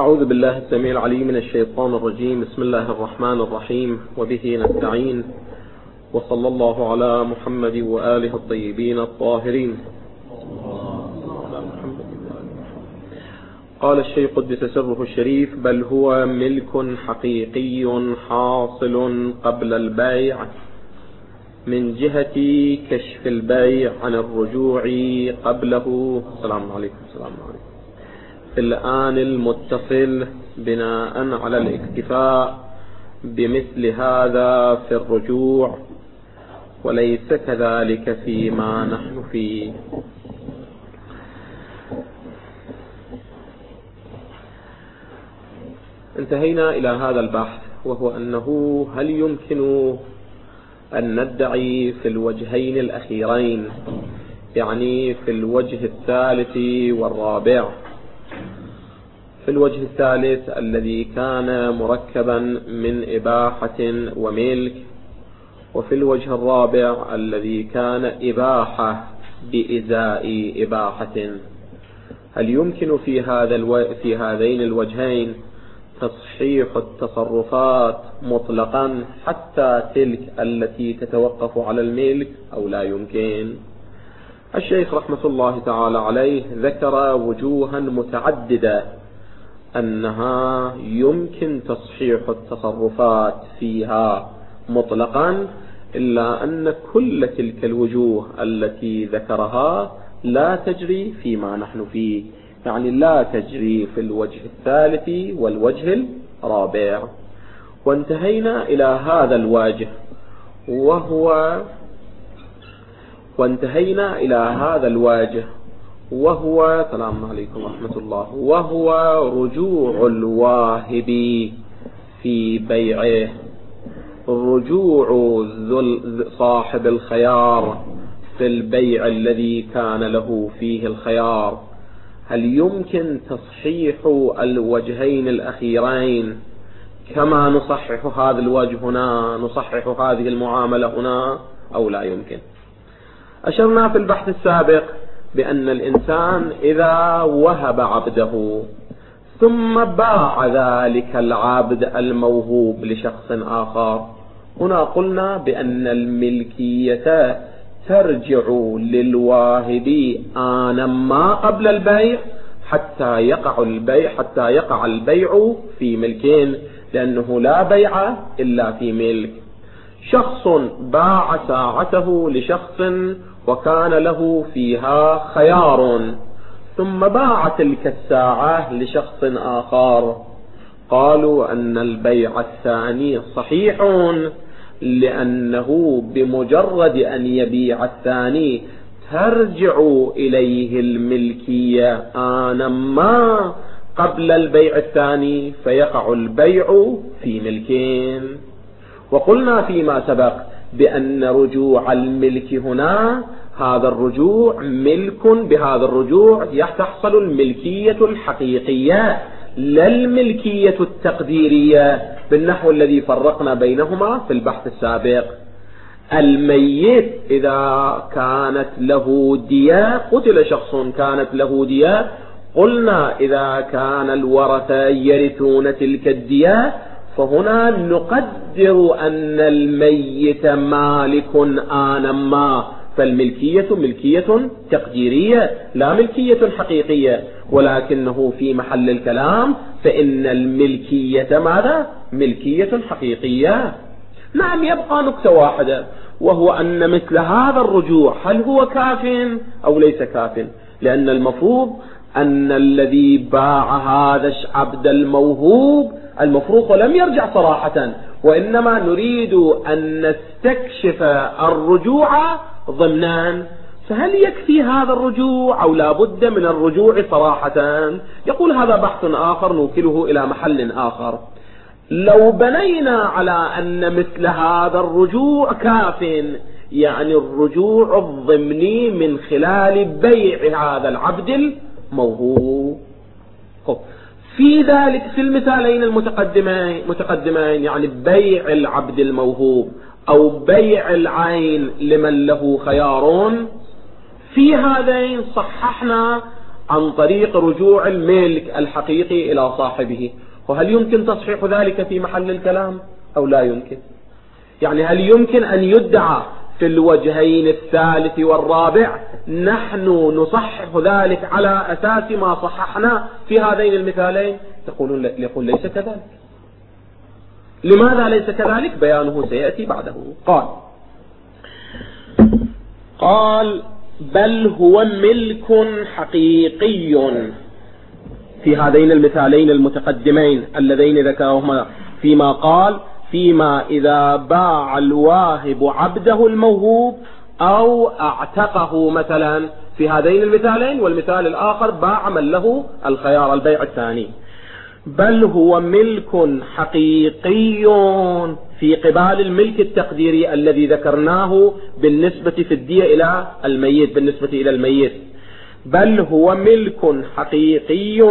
أعوذ بالله السميع العليم من الشيطان الرجيم. بسم الله الرحمن الرحيم، وبه نستعين، وصلى الله على محمد وآله الطيبين الطاهرين. قال الشيخ قدس سره الشريف: بل هو ملك حقيقي حاصل قبل البيع من جهة كشف البيع عن الرجوع قبله. السلام عليكم. السلام عليكم. في الآن المتصل بناء على الاكتفاء بمثل هذا في الرجوع، وليس كذلك فيما نحن فيه. انتهينا إلى هذا البحث، وهو أنه هل يمكن أن ندعي في الوجهين الأخيرين، يعني في الوجه الثالث والرابع، في الوجه الثالث الذي كان مركبا من إباحة وملك، وفي الوجه الرابع الذي كان إباحة بإزاء إباحة، هل يمكن في هذين الوجهين تصحيح التصرفات مطلقا حتى تلك التي تتوقف على الملك أو لا يمكن؟ الشيخ رحمة الله تعالى عليه ذكر وجوها متعددة أنها يمكن تصحيح التصرفات فيها مطلقا، إلا أن كل تلك الوجوه التي ذكرها لا تجري فيما نحن فيه، يعني لا تجري في الوجه الثالث والوجه الرابع. وانتهينا إلى هذا الوجه، وهو السلام عليكم ورحمة الله، وهو رجوع الواهب في بيعه، رجوع صاحب الخيار في البيع الذي كان له فيه الخيار. هل يمكن تصحيح الوجهين الأخيرين كما نصحح هذا الوجه هنا، نصحح هذه المعاملة هنا، أو لا يمكن؟ أشرنا في البحث السابق بأن الإنسان إذا وهب عبده ثم باع ذلك العبد الموهوب لشخص آخر، هنا قلنا بأن الملكية ترجع للواهب آنما قبل البيع حتى يقع البيع في ملكين، لأنه لا بيع إلا في ملك. شخص باع ساعته لشخص وكان له فيها خيار، ثم باع تلك الساعة لشخص آخر، قالوا أن البيع الثاني صحيح، لأنه بمجرد أن يبيع الثاني ترجع إليه الملكية آنما قبل البيع الثاني، فيقع البيع في ملكين. وقلنا فيما سبق بأن رجوع الملك هنا، هذا الرجوع ملك، بهذا الرجوع تحصل الملكية الحقيقية لا الملكية التقديرية، بالنحو الذي فرقنا بينهما في البحث السابق. الميت إذا كانت له دية، قتل شخص كانت له دية، قلنا إذا كان الورثة يرثون تلك الدية، فهنا نقدر أن الميت مالك آنما، فالملكية ملكية تقديرية لا ملكية حقيقية، ولكنه في محل الكلام فإن الملكية ماذا؟ ملكية حقيقية. نعم، يبقى نقطة واحدة، وهو أن مثل هذا الرجوع هل هو كاف أو ليس كاف؟ لأن المفروض أن الذي باع هذا العبد الموهوب المفروض لم يرجع صراحة، وإنما نريد أن نستكشف الرجوع ضمنان، فهل يكفي هذا الرجوع أو لا بد من الرجوع صراحة؟ يقول هذا بحث آخر نوكله إلى محل آخر. لو بنينا على أن مثل هذا الرجوع كاف، يعني الرجوع الضمني من خلال بيع هذا العبد الموهوب، في ذلك في المثالين المتقدمين يعني بيع العبد الموهوب أو بيع العين لمن له خيار، في هذين صححنا عن طريق رجوع الملك الحقيقي إلى صاحبه. وهل يمكن تصحيح ذلك في محل الكلام أو لا يمكن؟ يعني هل يمكن أن يدعى في الوجهين الثالث والرابع نحن نصحح ذلك على أساس ما صححنا في هذين المثالين؟ يقول ليس كذلك. لماذا ليس كذلك؟ بيانه سيأتي بعده. قال بل هو ملك حقيقي في هذين المثالين المتقدمين اللذين ذكرهما، فيما قال فيما إذا باع الواهب عبده الموهوب أو اعتقه مثلا في هذين المثالين، والمثال الآخر باع من له الخيار البيع الثاني. بل هو ملك حقيقي في قبال الملك التقديري الذي ذكرناه بالنسبة في الدية إلى الميت، بالنسبة إلى الميت. بل هو ملك حقيقي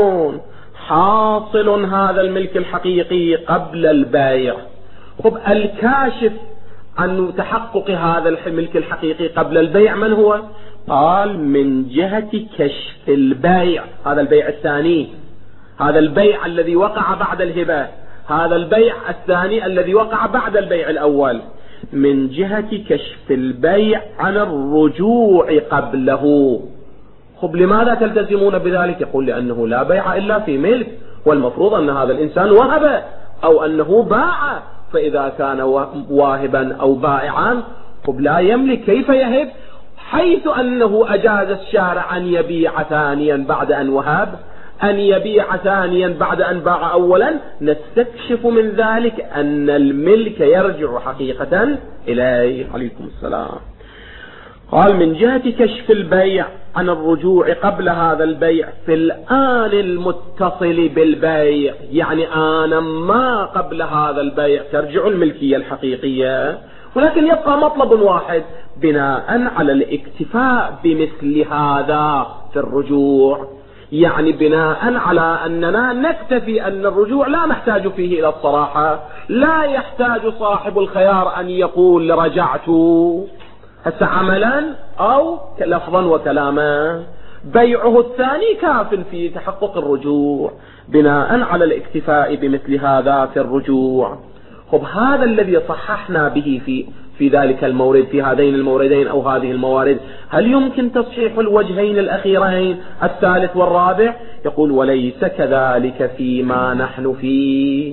حاصل هذا الملك الحقيقي قبل البائع. خب الكاشف عن تحقق هذا الملك الحقيقي قبل البيع من هو؟ قال من جهة كشف البيع، هذا البيع الثاني، هذا البيع الذي وقع بعد الهبة، هذا البيع الثاني الذي وقع بعد البيع الأول، من جهة كشف البيع عن الرجوع قبله. خب لماذا تلتزمون بذلك؟ يقول لأنه لا بيع إلا في ملك، والمفروض أن هذا الإنسان وهب أو أنه باع، فإذا كان واهبا أو بائعا خب لا يملك، كيف يهب؟ حيث أنه أجاز الشارع أن يبيع ثانيا بعد أن وهب، أن يبيع ثانيا بعد أن باع أولا، نستكشف من ذلك أن الملك يرجع حقيقة إليه. عليكم السلام. قال من جهة كشف البيع عن الرجوع قبل هذا البيع في الآن المتصل بالبيع، يعني آنا ما قبل هذا البيع ترجع الملكية الحقيقية، ولكن يبقى مطلب واحد بناء على الاكتفاء بمثل هذا في الرجوع، يعني بناء على أننا نكتفي أن الرجوع لا نحتاج فيه إلى الصراحة، لا يحتاج صاحب الخيار أن يقول رجعت هسه عملا أو لفظا وكلاما، بيعه الثاني كاف في تحقق الرجوع بناء على الاكتفاء بمثل هذا في الرجوع. خب هذا الذي صححنا به في ذلك المورد، في هذين الموردين أو هذه الموارد، هل يمكن تصحيح الوجهين الأخيرين الثالث والرابع؟ يقول وليس كذلك فيما نحن فيه.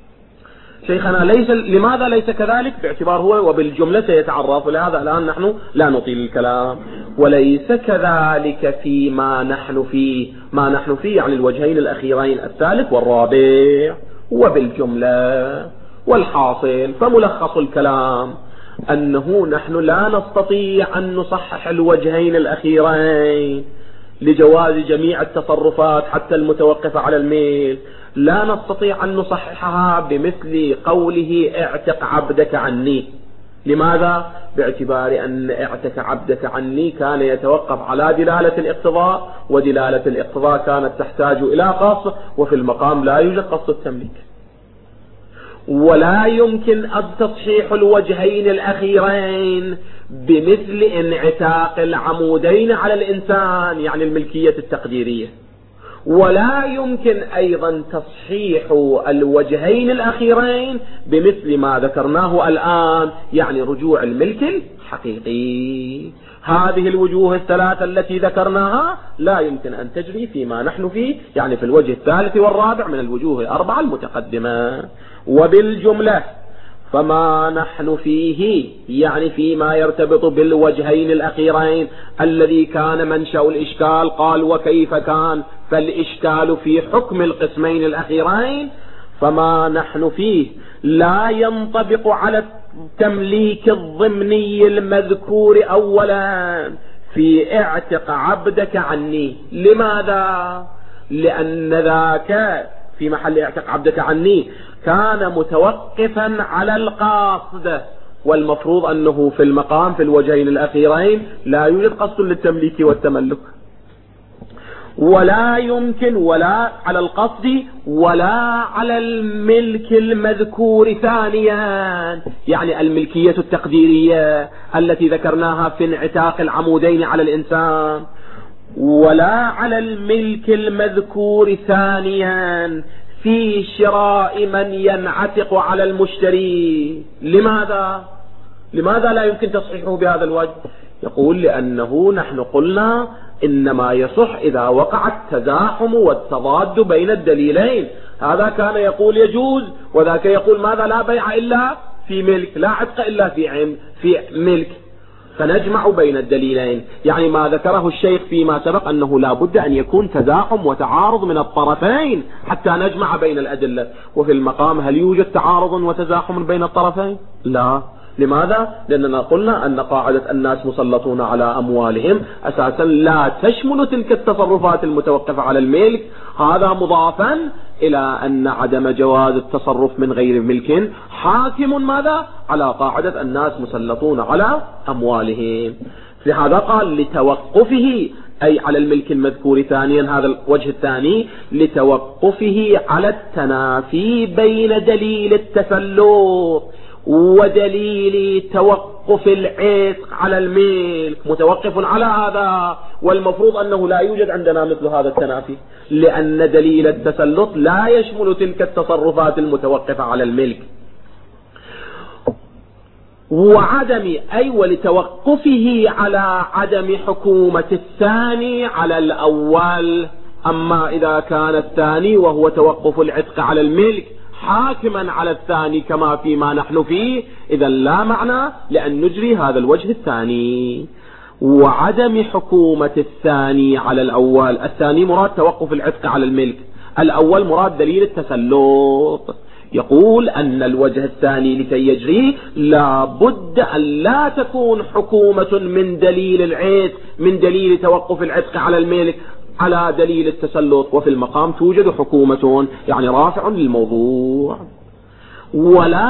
شيخنا لماذا ليس كذلك؟ باعتبار هو وبالجملة سيتعرف، لهذا الآن نحن لا نطيل الكلام. وليس كذلك فيما نحن فيه، ما نحن فيه يعني الوجهين الأخيرين الثالث والرابع وبالجملة. والحاصل فملخص الكلام أنه نحن لا نستطيع أن نصحح الوجهين الأخيرين لجواز جميع التصرفات حتى المتوقفة على الميل، لا نستطيع أن نصححها بمثل قوله اعتق عبدك عني. لماذا؟ باعتبار أن اعتق عبدك عني كان يتوقف على دلالة الاقتضاء، ودلالة الاقتضاء كانت تحتاج إلى قصد، وفي المقام لا يوجد قصد التمليك. ولا يمكن أن تصحيح الوجهين الأخيرين بمثل انعتاق العمودين على الإنسان، يعني الملكية التقديرية. ولا يمكن أيضا تصحيح الوجهين الأخيرين بمثل ما ذكرناه الآن، يعني رجوع الملك الحقيقي. هذه الوجوه الثلاثة التي ذكرناها لا يمكن أن تجري فيما نحن فيه، يعني في الوجه الثالث والرابع من الوجوه الأربعة المتقدمة. وبالجملة فما نحن فيه يعني فيما يرتبط بالوجهين الأخيرين الذي كان منشأ الإشكال، قال وكيف كان، فالإشكال في حكم القسمين الأخيرين. فما نحن فيه لا ينطبق على التمليك الضمني المذكور أولا في اعتق عبدك عني. لماذا؟ لأن ذاك في محل اعتق عبدك عني كان متوقفا على القاصد، والمفروض أنه في المقام في الوجهين الأخيرين لا يوجد قصد للتمليك والتملك، ولا يمكن ولا على القصد ولا على الملك المذكور ثانيا، يعني الملكية التقديرية التي ذكرناها في انعتاق العمودين على الإنسان. ولا على الملك المذكور ثانيا في شراء من ينعتق على المشتري. لماذا لا يمكن تصحيحه بهذا الوجه؟ يقول لأنه نحن قلنا إنما يصح إذا وقع التزاحم والتضاد بين الدليلين. هذا كان يقول يجوز، وذاك يقول ماذا؟ لا بيع إلا في ملك، لا عتق إلا في ملك، فنجمع بين الدليلين. يعني ما ذكره الشيخ فيما سبق أنه لا بد أن يكون تزاحم وتعارض من الطرفين حتى نجمع بين الأدلة. وفي المقام هل يوجد تعارض وتزاحم بين الطرفين؟ لا. لماذا؟ لأننا قلنا أن قاعدة الناس مسلطون على أموالهم أساسا لا تشمل تلك التصرفات المتوقفة على الملك. هذا مضافا إلى أن عدم جواز التصرف من غير ملك حاكم ماذا؟ على قاعدة الناس مسلطون على أموالهم. لهذا قال لتوقفه، أي على الملك المذكور ثانيا، هذا الوجه الثاني، لتوقفه على التنافي بين دليل التسلط ودليل توقف العتق على الملك. متوقف على هذا، والمفروض أنه لا يوجد عندنا مثل هذا التنافي، لأن دليل التسلط لا يشمل تلك التصرفات المتوقفة على الملك. وعدم أي ولتوقفه على عدم حكومة الثاني على الأول. أما إذا كان الثاني وهو توقف العتق على الملك حاكما على الثاني كما فيما نحن فيه، إذا لا معنى لأن نجري هذا الوجه الثاني. وعدم حكومة الثاني على الأول، الثاني مراد توقف العتق على الملك، الأول مراد دليل التسلط. يقول أن الوجه الثاني لكي يجري لا بد أن لا تكون حكومة من دليل العتق، من دليل توقف العتق على الملك على دليل التسلط، وفي المقام توجد حكومة، يعني رافع للموضوع. ولا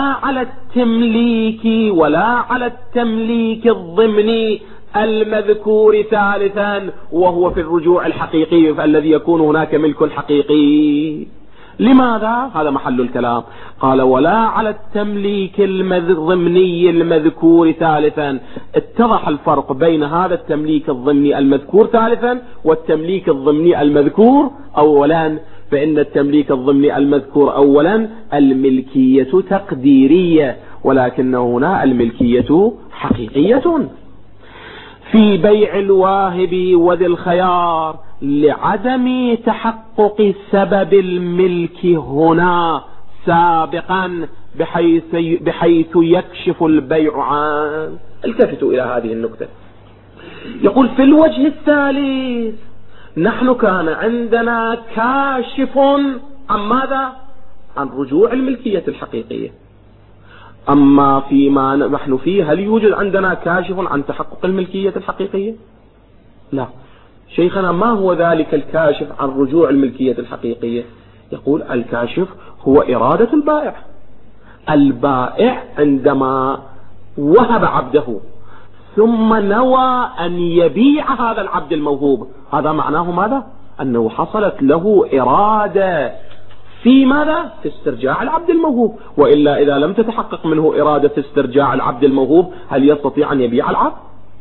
على التمليك الضمني المذكور ثالثا، وهو في الرجوع الحقيقي فالذي يكون هناك ملك حقيقي. لماذا؟ هذا محل الكلام. قال ولا على التمليك الضمني المذكور ثالثا. اتضح الفرق بين هذا التمليك الضمني المذكور ثالثا والتمليك الضمني المذكور أولا. فإن التمليك الضمني المذكور أولا الملكية تقديرية، ولكن هنا الملكية حقيقية. في بيع الواهب وذي الخيار لعدم تحقق سبب الملك هنا سابقا بحيث يكشف البيع عن. التفتوا إلى هذه النقطة. يقول في الوجه الثالث نحن كان عندنا كاشف عن ماذا؟ عن رجوع الملكية الحقيقية. أما فيما نحن فيه هل يوجد عندنا كاشف عن تحقق الملكية الحقيقية؟ لا. شيخنا ما هو ذلك الكاشف عن رجوع الملكية الحقيقية؟ يقول الكاشف هو إرادة البائع. البائع عندما وهب عبده ثم نوى أن يبيع هذا العبد الموهوب، هذا معناه ماذا؟ أنه حصلت له إرادة في ماذا؟ في استرجاع العبد الموهوب. وإلا إذا لم تتحقق منه إرادة في استرجاع العبد الموهوب هل يستطيع أن يبيع العبد؟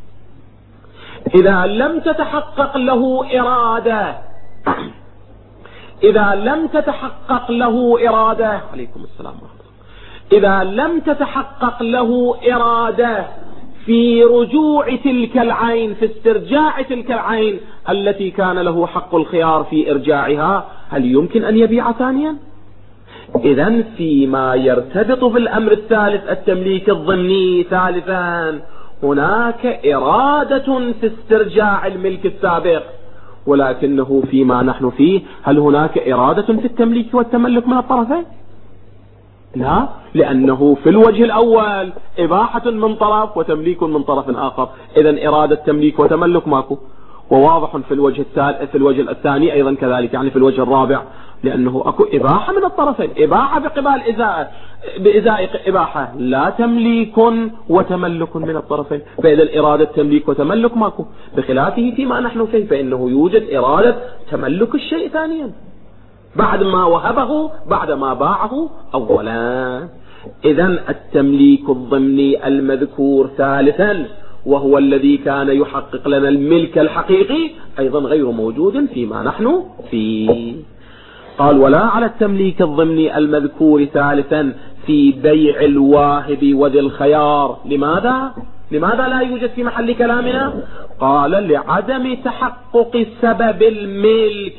إذا لم تتحقق له إرادة، إذا لم تتحقق له إرادة، عليكم السلام ورحمة الله، إذا لم تتحقق له إرادة في رجوع تلك العين، في استرجاع تلك العين التي كان له حق الخيار في إرجاعها، هل يمكن أن يبيع ثانيا؟ إذن فيما يرتبط بالأمر الثالث التمليك الضمني ثالثا هناك إرادة في استرجاع الملك السابق، ولكنه فيما نحن فيه هل هناك إرادة في التمليك والتملك من الطرفين؟ لا، لأنه في الوجه الأول إباحة من طرف وتمليك من طرف آخر، إذن إرادة تمليك وتملك ماكو. وواضح في الوجه الثالث، في الوجه الثاني أيضا كذلك، يعني في الوجه الرابع، لأنه أكو إباحة من الطرفين، إباحة بقبال بإزاء إباحة، لا تمليك وتملك من الطرفين. فإذا إرادة تمليك وتملك ماكو، بخلافه فيما نحن فيه فإنه يوجد إرادة تملك الشيء ثانيا بعد ما وهبه، بعد ما باعه أولا. إذن التمليك الضمني المذكور ثالثا وهو الذي كان يحقق لنا الملك الحقيقي أيضا غير موجود فيما نحن فيه. قال ولا على التمليك الضمني المذكور ثالثا في بيع الواهب وذي الخيار. لماذا لا يوجد في محل كلامنا؟ قال لعدم تحقق سبب الملك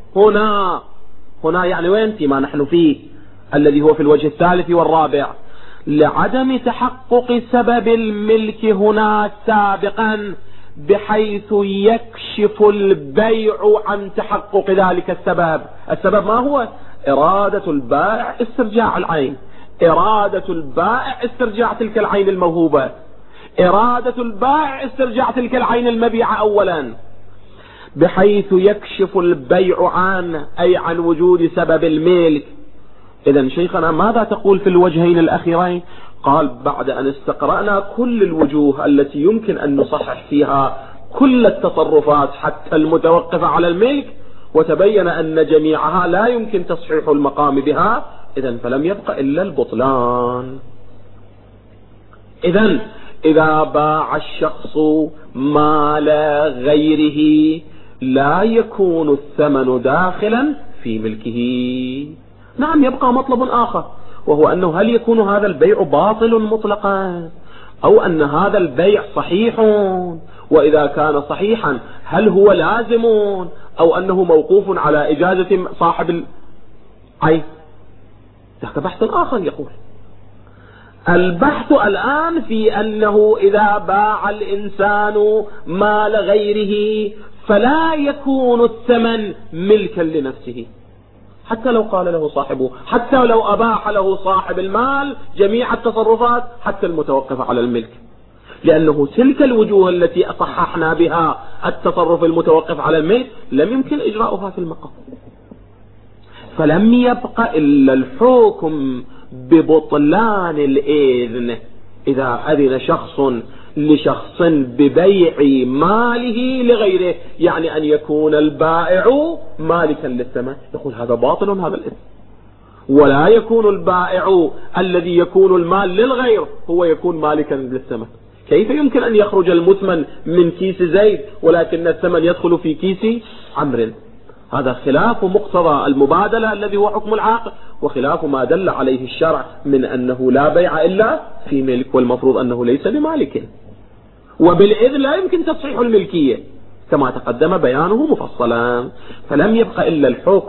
هنا يعني وين؟ فيما نحن فيه الذي هو في الوجه الثالث والرابع. لعدم تحقق سبب الملك هنا سابقا بحيث يكشف البيع عن تحقق ذلك السبب. السبب ما هو؟ إرادة البائع استرجاع العين، إرادة البائع استرجاع تلك العين الموهوبة، إرادة البائع استرجاع تلك العين المبيعة أولا، بحيث يكشف البيع أي عن وجود سبب الملك. إذن شيخنا ماذا تقول في الوجهين الأخيرين؟ قال بعد أن استقرأنا كل الوجوه التي يمكن أن نصحح فيها كل التصرفات حتى المتوقفة على الملك، وتبين أن جميعها لا يمكن تصحيح المقام بها، إذن فلم يبق إلا البطلان. إذن إذا باع الشخص مال غيره لا يكون الثمن داخلا في ملكه. نعم يبقى مطلب آخر، وهو أنه هل يكون هذا البيع باطل مطلقا أو أن هذا البيع صحيح؟ وإذا كان صحيحا هل هو لازم أو أنه موقوف على إجازة صاحب العين؟ ذاك بحث آخر. يقول البحث الآن في أنه إذا باع الإنسان مال غيره فلا يكون الثمن ملكا لنفسه، حتى لو قال له صاحبه، حتى لو أباح له صاحب المال جميع التصرفات حتى المتوقفة على الملك، لأنه تلك الوجوه التي أصححنا بها التصرف المتوقف على الملك لم يمكن إجراؤها في المقام. فلم يبق إلا الحكم ببطلان الإذن. إذا أذن شخص لشخص ببيع ماله لغيره، يعني أن يكون البائع مالكا للثمن، يقول هذا باطل هذا الإذن. ولا يكون البائع الذي يكون المال للغير هو يكون مالكا للثمن. كيف يمكن أن يخرج المثمن من كيس زيد ولكن الثمن يدخل في كيس عمرو؟ هذا خلاف مقتضى المبادلة الذي هو حكم العاقل، وخلاف ما دل عليه الشرع من أنه لا بيع إلا في ملك، والمفروض أنه ليس بمالك. وبالإذن لا يمكن تصحيح الملكية كما تقدم بيانه مفصلا. فلم يبق إلا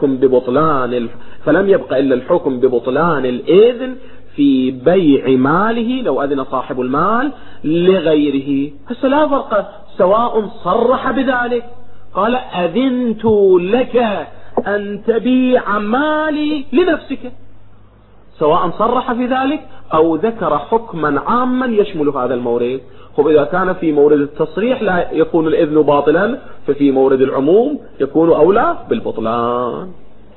الحكم ببطلان الإذن في بيع ماله لو أذن صاحب المال لغيره. هسه لا فرق، سواء صرح بذلك، قال أذنت لك أن تبيع مالي لنفسك، سواء صرح في ذلك أو ذكر حكما عاما يشمل هذا المورد. إذا كان في مورد التصريح لا يكون الإذن باطلا، ففي مورد العموم يكون أولى بالبطلان.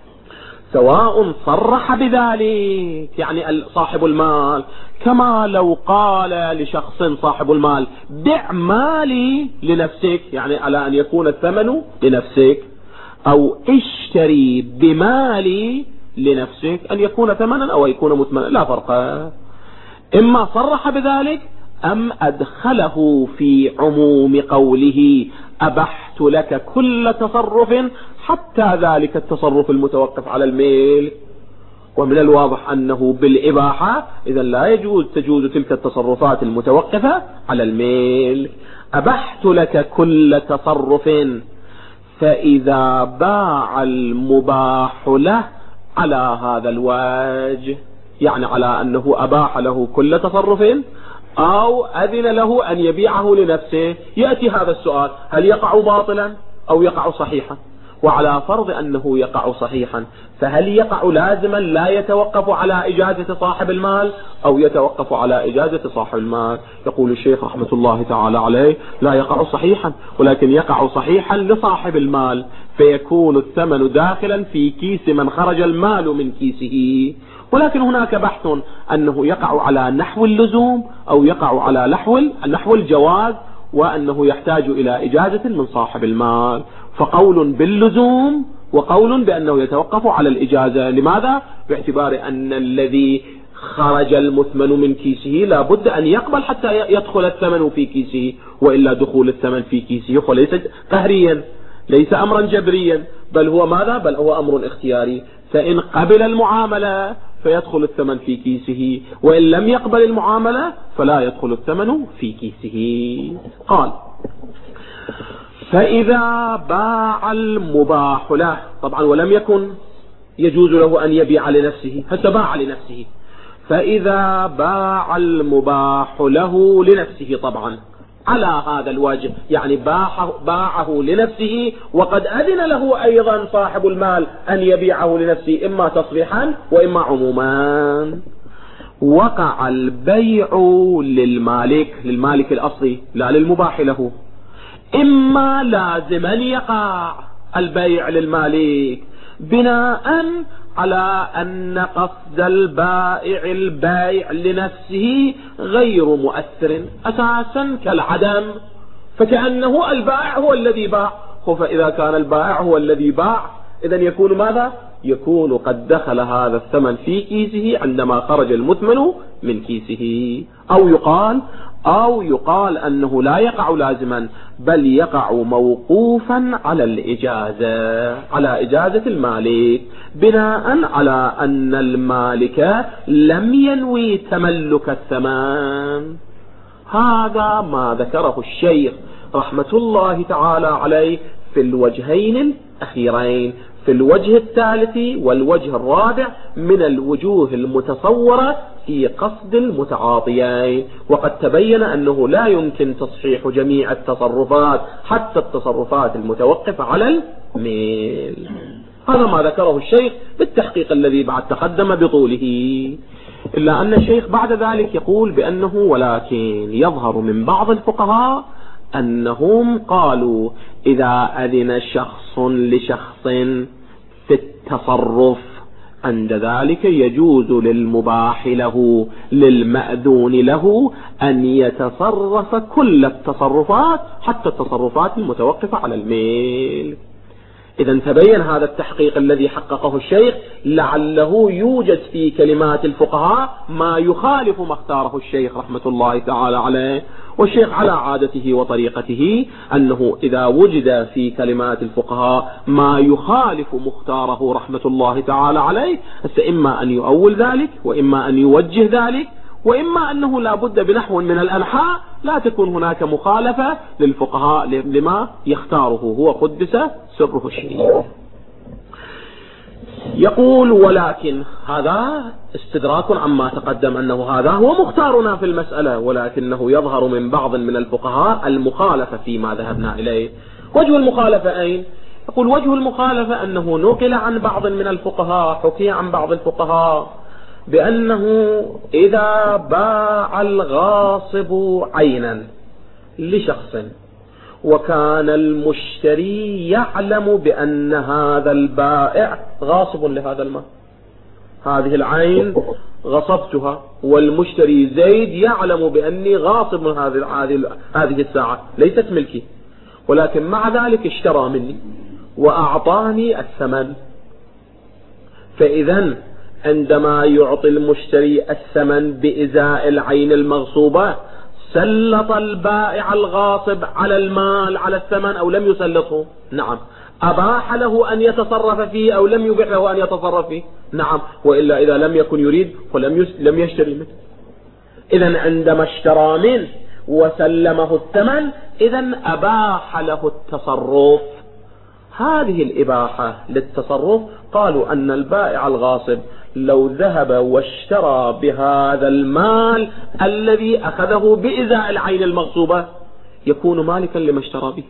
سواء صرح بذلك يعني صاحب المال، كما لو قال لشخص صاحب المال بع مالي لنفسك، يعني على أن يكون الثمن لنفسك، أو اشتري بمالي لنفسك، أن يكون ثمنا أو يكون مثمنا لا فرق. إما صرح بذلك أم أدخله في عموم قوله أبحت لك كل تصرف حتى ذلك التصرف المتوقف على الملك. ومن الواضح أنه بالإباحة إذا لا تجوز تلك التصرفات المتوقفة على الملك. أبحت لك كل تصرف، فإذا باع المباح له على هذا الوجه، يعني على أنه أباح له كل تصرف أو أذن له أن يبيعه لنفسه، يأتي هذا السؤال: هل يقع باطلا أو يقع صحيحا؟ وعلى فرض أنه يقع صحيحا، فهل يقع لازما لا يتوقف على إجازة صاحب المال أو يتوقف على إجازة صاحب المال؟ يقول الشيخ رحمة الله تعالى عليه: لا يقع صحيحا، ولكن يقع صحيحا لصاحب المال، فيكون الثمن داخلا في كيس من خرج المال من كيسه. ولكن هناك بحث أنه يقع على نحو اللزوم أو يقع على نحو الجواز، وأنه يحتاج إلى إجازة من صاحب المال. فقول باللزوم وقول بأنه يتوقف على الإجازة. لماذا؟ باعتبار أن الذي خرج المثمن من كيسه لا بد أن يقبل حتى يدخل الثمن في كيسه، وإلا دخول الثمن في كيسه وليس قهريا، ليس أمرا جبريا، بل هو ماذا؟ بل هو أمر اختياري. فإن قبل المعاملة فيدخل الثمن في كيسه، وإن لم يقبل المعاملة فلا يدخل الثمن في كيسه. قال: فإذا باع المباح له، طبعا ولم يكن يجوز له أن يبيع لنفسه، فباع لنفسه. فإذا باع المباح له لنفسه، طبعا على هذا الوجه، يعني باعه لنفسه وقد أذن له أيضا صاحب المال أن يبيعه لنفسه، إما تصريحا وإما عموما. وقع البيع للمالك الأصلي لا للمباح له، إما لازما يقع البيع للمالك بناء على أن قصد البائع لنفسه غير مؤثر أساسا كالعدم، فكأنه البائع هو الذي باع، فإذا كان البائع هو الذي باع إذن يكون ماذا؟ يكون قد دخل هذا الثمن في كيسه عندما خرج المثمن من كيسه. أو يقال أنه لا يقع لازما، بل يقع موقوفا على الإجازة، على إجازة المالك، بناء على أن المالك لم ينوي تملك الثمن. هذا ما ذكره الشيخ رحمة الله تعالى عليه في الوجهين الأخيرين، في الوجه الثالث والوجه الرابع من الوجوه المتصورة في قصد المتعاطيين. وقد تبين أنه لا يمكن تصحيح جميع التصرفات حتى التصرفات المتوقفة على الميل. هذا ما ذكره الشيخ بالتحقيق الذي بعد تقدم بطوله، إلا أن الشيخ بعد ذلك يقول بأنه ولكن يظهر من بعض الفقهاء أنهم قالوا إذا أذن شخص لشخص في التصرف عند ذلك يجوز للمباح له للمأذون له أن يتصرف كل التصرفات حتى التصرفات المتوقفة على الميل. إذا تبين هذا التحقيق الذي حققه الشيخ، لعله يوجد في كلمات الفقهاء ما يخالف ما اختاره الشيخ رحمة الله تعالى عليه. والشيخ على عادته وطريقته أنه إذا وجد في كلمات الفقهاء ما يخالف مختاره رحمة الله تعالى عليه، إما أن يؤول ذلك وإما أن يوجه ذلك، وإما أنه لا بد بنحو من الأنحاء لا تكون هناك مخالفة للفقهاء لما يختاره هو قدس سره الشريف. يقول ولكن هذا استدراك عما تقدم أنه هذا هو مختارنا في المسألة، ولكنه يظهر من بعض من الفقهاء المخالفة فيما ذهبنا إليه. وجه المخالفة أين؟ يقول وجه المخالفة أنه نقل عن بعض من الفقهاء، حكي عن بعض الفقهاء بأنه إذا باع الغاصب عينا لشخص وكان المشتري يعلم بأن هذا البائع غاصب لهذا المال، هذه العين غصبتها والمشتري زيد يعلم بأني غاصب هذه الساعة ليست ملكي، ولكن مع ذلك اشترى مني وأعطاني الثمن. فإذا عندما يعطي المشتري الثمن بإزاء العين المغصوبة سلط البائع الغاصب على المال على الثمن أو لم يسلطه؟ نعم. أباح له أن يتصرف فيه أو لم يبح له أن يتصرف فيه؟ نعم. وإلا إذا لم يكن يريد لم يشتري منه. إذن عندما اشترى منه وسلمه الثمن إذن أباح له التصرف. هذه الإباحة للتصرف قالوا أن البائع الغاصب لو ذهب واشترى بهذا المال الذي أخذه بإزاء العين المغصوبة يكون مالكا لما اشترى به.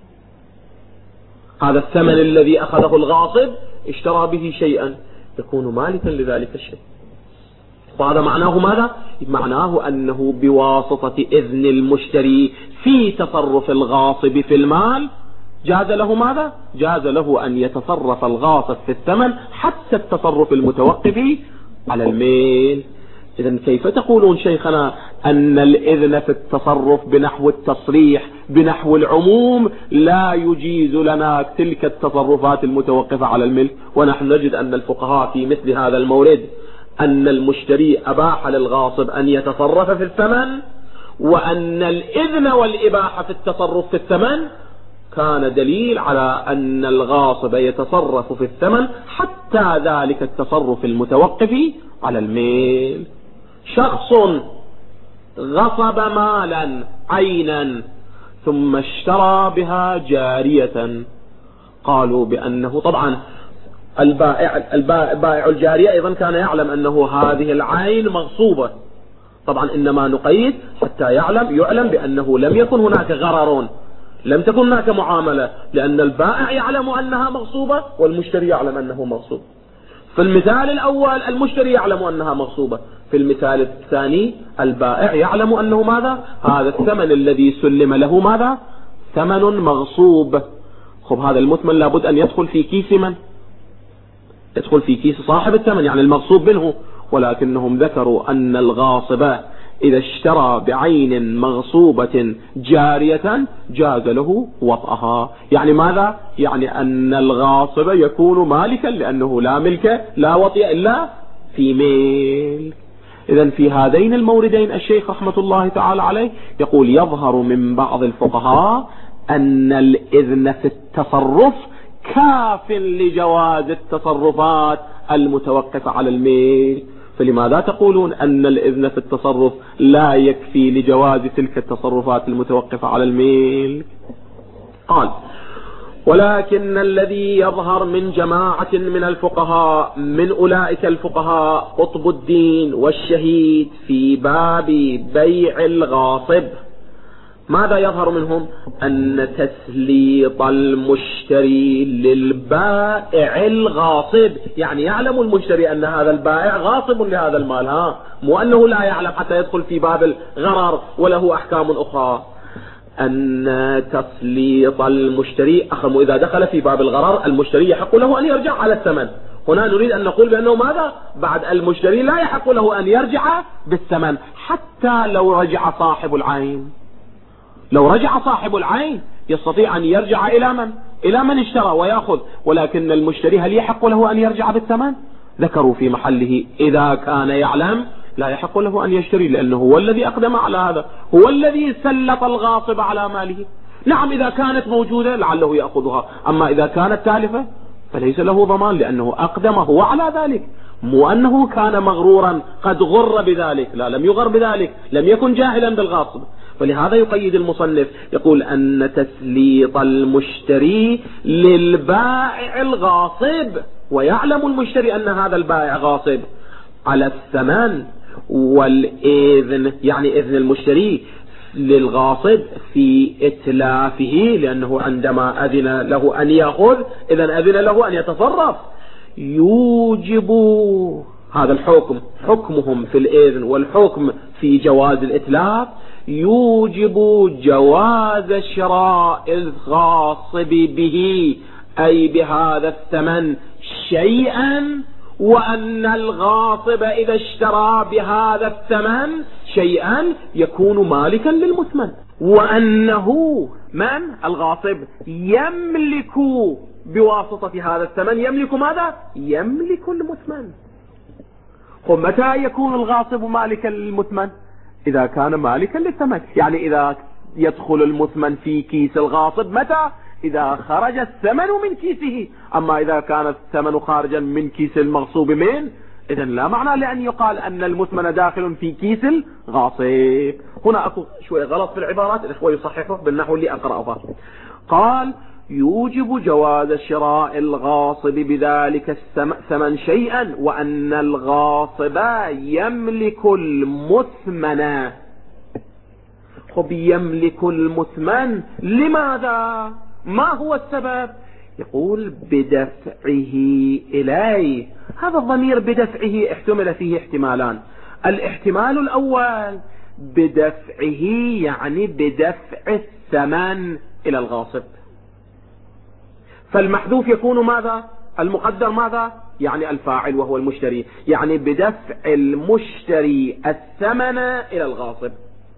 هذا الثمن الذي أخذه الغاصب اشترى به شيئا يكون مالكا لذلك الشيء. وهذا معناه ماذا؟ معناه أنه بواسطة إذن المشتري في تصرف الغاصب في المال جاز له ماذا؟ جاز له أن يتصرف الغاصب في الثمن حتى التصرف المتوقف على الميل. إذن كيف تقولون شيخنا أن الإذن في التصرف بنحو التصريح بنحو العموم لا يجيز لنا تلك التصرفات المتوقفة على الملك، ونحن نجد أن الفقهاء في مثل هذا المورد أن المشتري أباح للغاصب أن يتصرف في الثمن، وأن الإذن والإباحة في التصرف في الثمن كان دليل على أن الغاصب يتصرف في الثمن حتى ذلك التصرف المتوقف على الميل. شخص غصب مالا عينا ثم اشترى بها جارية، قالوا بأنه طبعا البائع الجارية أيضا كان يعلم أنه هذه العين مغصوبة، طبعا إنما نقيد حتى يعلم بأنه لم يكن هناك غرر، لم تكن هناك معاملة، لأن البائع يعلم أنها مغصوبة والمشتري يعلم أنه مغصوب. في المثال الأول المشتري يعلم أنها مغصوبة، في المثال الثاني البائع يعلم أنه ماذا؟ هذا الثمن الذي سلم له ماذا؟ ثمن مغصوب. خب هذا المثمن لابد أن يدخل في كيس من؟ يدخل في كيس صاحب الثمن، يعني المغصوب منه. ولكنهم ذكروا أن الغاصب إذا اشترى بعين مغصوبة جارية جاز له وطئها. يعني ماذا؟ يعني أن الغاصب يكون مالكا، لأنه لا ملك لا وطئ إلا في ميل. إذن في هذين الموردين الشيخ رحمة الله تعالى عليه يقول يظهر من بعض الفقهاء أن الإذن في التصرف كاف لجواز التصرفات المتوقفة على الميل. فلماذا تقولون أن الإذن في التصرف لا يكفي لجواز تلك التصرفات المتوقفة على الميل؟ قال ولكن الذي يظهر من جماعة من الفقهاء، من أولئك الفقهاء قطب الدين والشهيد في باب بيع الغاصب، ماذا يظهر منهم؟ أن تسليط المشتري للبائع الغاصب، يعني يعلم المشتري أن هذا البائع غاصب لهذا المال، مو أنه لا يعلم حتى يدخل في باب الغرر وله أحكام أخرى. أن تسليط المشتري أخم، إذا دخل في باب الغرر المشتري يحق له أن يرجع على الثمن. هنا نريد أن نقول بأنه ماذا؟ بعد المشتري لا يحق له أن يرجع بالثمن حتى لو رجع صاحب العين. لو رجع صاحب العين يستطيع أن يرجع إلى من؟ إلى من اشترى ويأخذ، ولكن المشتري هل يحق له أن يرجع بالثمن؟ ذكروا في محله إذا كان يعلم لا يحق له أن يشتري، لأنه هو الذي أقدم على هذا، هو الذي سلط الغاصب على ماله. نعم إذا كانت موجودة لعله يأخذها، أما إذا كانت تالفة فليس له ضمان، لأنه أقدم هو على ذلك، مو أنه كان مغرورا قد غر بذلك، لا، لم يغر بذلك، لم يكن جاهلا بالغاصب. ولهذا يقيد المصنف يقول أن تسليط المشتري للبائع الغاصب، ويعلم المشتري أن هذا البائع غاصب، على الثمن والإذن، يعني إذن المشتري للغاصب في إتلافه، لأنه عندما أذن له أن يأخذ إذن أذن له أن يتصرف، يوجب هذا الحكم، حكمهم في الإذن والحكم في جواز الإتلاف، يوجب جواز شراء الغاصب به أي بهذا الثمن شيئا، وأن الغاصب إذا اشترى بهذا الثمن شيئا يكون مالكا للمثمن، وأنه من الغاصب يملك بواسطة هذا الثمن، يملك ماذا؟ يملك المثمن. متى يكون الغاصب مالكا للمثمن؟ إذا كان مالكا للثمن، يعني إذا يدخل المثمن في كيس الغاصب متى؟ إذا خرج الثمن من كيسه. أما إذا كان الثمن خارجا من كيس المغصوب منه إذن لا معنى لأن يقال أن المثمن داخل في كيس الغاصب. هنا أكو شوية غلط في العبارات، الإخوة يصححه بالنحو اللي أقرأه. قال يوجب جواز شراء الغاصب بذلك الثمن شيئا، وأن الغاصب يملك المثمن. خب يملك المثمن لماذا؟ ما هو السبب؟ يقول بدفعه إليه. هذا الضمير بدفعه احتمل فيه احتمالان. الاحتمال الأول بدفعه يعني بدفع الثمن إلى الغاصب، فالمحذوف يكون ماذا؟ المقدر ماذا؟ يعني الفاعل وهو المشتري، يعني بدفع المشتري الثمن إلى الغاصب.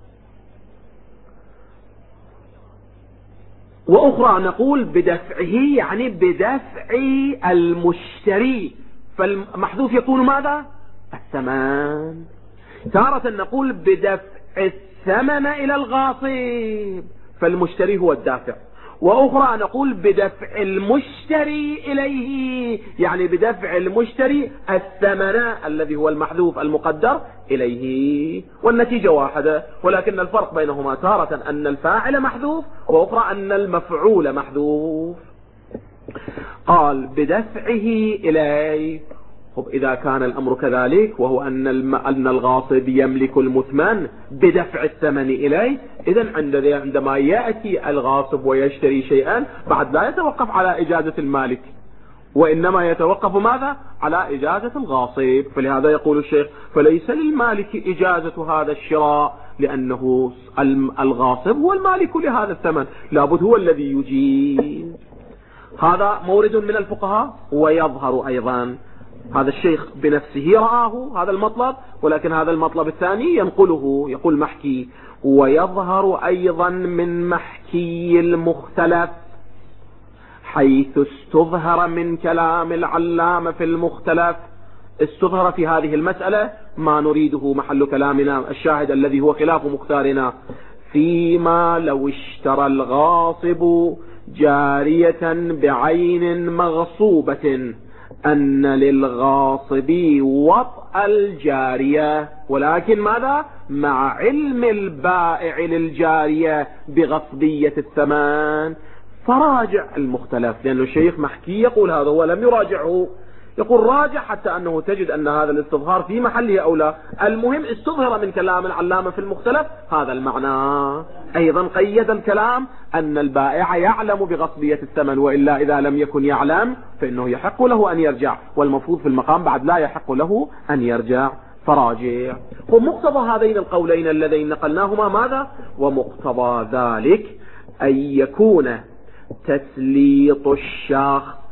وأخرى نقول بدفعه يعني بدفع المشتري، فالمحذوف يكون ماذا؟ الثمن. تارة نقول بدفع الثمن إلى الغاصب فالمشتري هو الدافع، وأخرى نقول بدفع المشتري إليه، يعني بدفع المشتري الثمن الذي هو المحذوف المقدر إليه، والنتيجة واحدة، ولكن الفرق بينهما تارة أن الفاعل محذوف، وأخرى أن المفعول محذوف. قال بدفعه إليه. إذا كان الأمر كذلك، وهو أن الغاصب يملك المثمن بدفع الثمن إليه، إذن عندما يأتي الغاصب ويشتري شيئا بعد لا يتوقف على إجازة المالك، وإنما يتوقف ماذا؟ على إجازة الغاصب. فلهذا يقول الشيخ فليس للمالك إجازة هذا الشراء، لأنه الغاصب هو المالك لهذا الثمن، لابد هو الذي يجيز. هذا مورد من الفقهاء، ويظهر أيضا هذا الشيخ بنفسه رآه هذا المطلب، ولكن هذا المطلب الثاني ينقله، يقول محكي. ويظهر أيضا من محكي المختلف، حيث استظهر من كلام العلامة في المختلف، استظهر في هذه المسألة ما نريده محل كلامنا الشاهد الذي هو خلاف مختارنا، فيما لو اشترى الغاصب جارية بعين مغصوبة أن للغاصب وطأ الجارية، ولكن ماذا؟ مع علم البائع للجارية بغصبية الثمن. فراجع المختلف، لأن الشيخ محكي يقول هذا هو لم يراجعه، يقول راجع حتى أنه تجد أن هذا الاستظهار في محله أو لا، المهم استظهر من كلام العلامة في المختلف هذا المعنى. أيضا قيد الكلام أن البائع يعلم بغصبية الثمن، وإلا إذا لم يكن يعلم فإنه يحق له أن يرجع، والمفروض في المقام بعد لا يحق له أن يرجع، فراجع. ومقتضى هذين القولين اللذين نقلناهما ماذا؟ ومقتضى ذلك أن يكون تسليط الشخص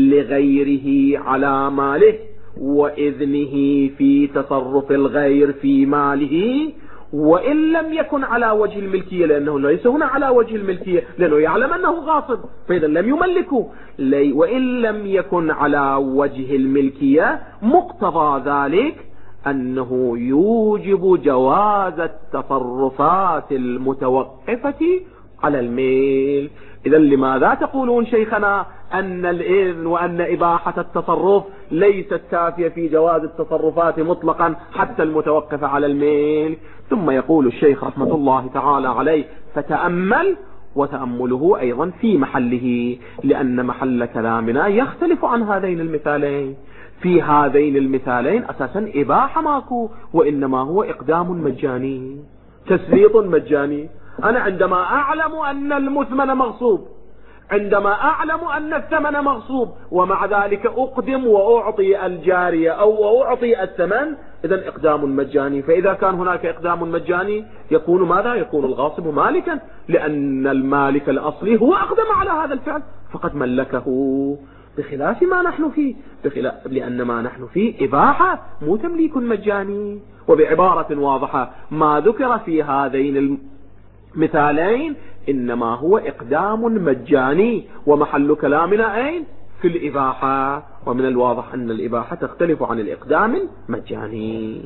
لغيره على ماله وإذنه في تصرف الغير في ماله، وإن لم يكن على وجه الملكية، لأنه ليس هنا على وجه الملكية، لأنه يعلم أنه غاصب فإذا لم يملكه، وإن لم يكن على وجه الملكية، مقتضى ذلك أنه يوجب جواز التصرفات المتوقفة على الميل. إذا لماذا تقولون شيخنا أن الإذن وأن إباحة التصرف ليست كافية في جواز التصرفات مطلقا حتى المتوقف على الميل؟ ثم يقول الشيخ رحمة الله تعالى عليه فتأمل، وتأمله أيضا في محله، لأن محل كلامنا يختلف عن هذين المثالين. في هذين المثالين أساسا إباحة ماكو، وإنما هو إقدام مجاني، تسليط مجاني. أنا عندما أعلم أن المثمن مغصوب، عندما أعلم أن الثمن مغصوب، ومع ذلك أقدم وأعطي الجارية أو أعطي الثمن، إذن إقدام مجاني. فإذا كان هناك إقدام مجاني يكون ماذا؟ يكون الغاصب مالكا، لأن المالك الأصلي هو أقدم على هذا الفعل فقد ملكه، بخلاف ما نحن فيه، لأن ما نحن فيه إباحة مو تمليك مجاني. وبعبارة واضحة ما ذكر في هذين المثالين إنما هو إقدام مجاني، ومحل كلامنا أين؟ في الإباحة، ومن الواضح أن الإباحة تختلف عن الإقدام المجاني.